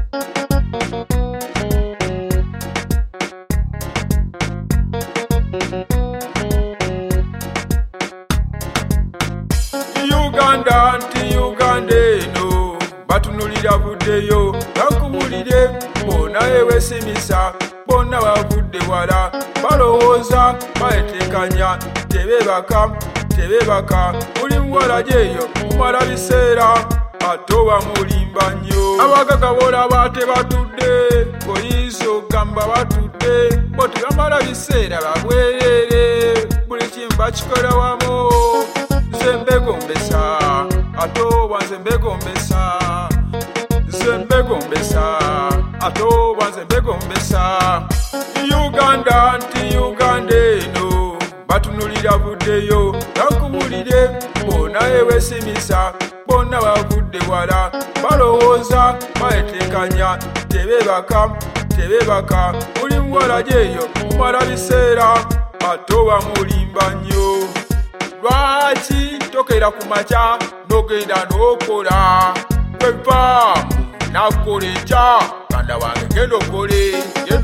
Uganda anti Uganda eno batunulira buddeyo bakubulire bona ewesimisa bona bavudde wala balowooza bayetekanya tebebaka buli muwala jeeyo mumala biseera ate oba mulimba nnyo abagaga bolaba tebatudde oyinza okugamba batudde bo tebamala biseera babwerere buli kimu bakikola wamu Zembegombesa, atoba zembegombesa, zembegombesa, atoba zembegombesa. Uganda anti Uganda eno batunulira buddeyo bakubulire bona ewesimisa bona bavudde wala balowooza bayetekanya tebebaka buli muwala jeeyo mumala biseera ate oba mulimba nnyo lwaki tokera ku makya nogenda n'okola kwevaamu nakola ekya ganda wange genda okole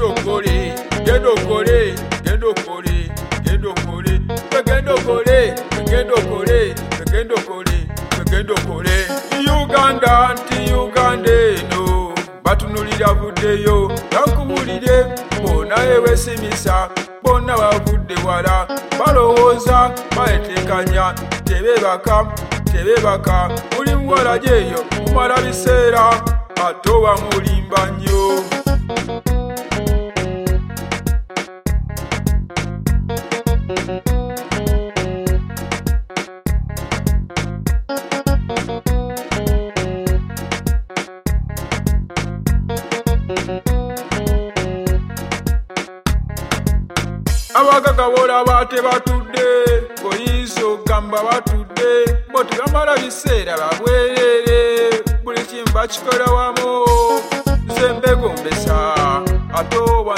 Uganda anti Uganda eno batunulira buddeyo bakubulire bona ewesimisa bona bavudde wala balowooza bayetekanya tebebaka buli muwala jeeyo mumala biseera ate oba mulimba nnyo abagaga bolaba tebatudde oyinza okugamba batudde bo tebamala biseera babwerere buli kimu bakikola wamu zembegombesa ate oba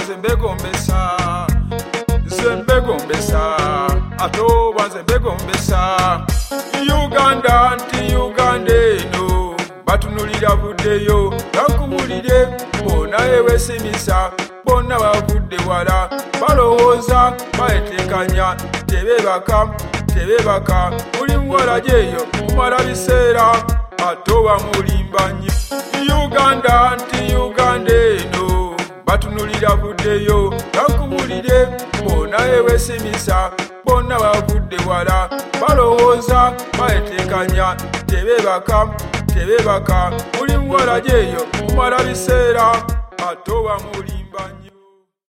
zembegombesa ate oba zembegombesa Uganda anti Uganda eno batunulira buddeyo bakubulire bona ewesimisa bona bavudde wala balowooza bayetekanya tebebaka buli muwala jeeyo mumala biseera ate oba mulimba nnyo Uganda anti Uganda eno batunulira buddeyo bakubulire bona ewesimisa bona bavudde wala balowooza bayetekanya tebebaka buli muwala jeeyo mumala biseera ate oba mulimba nnyo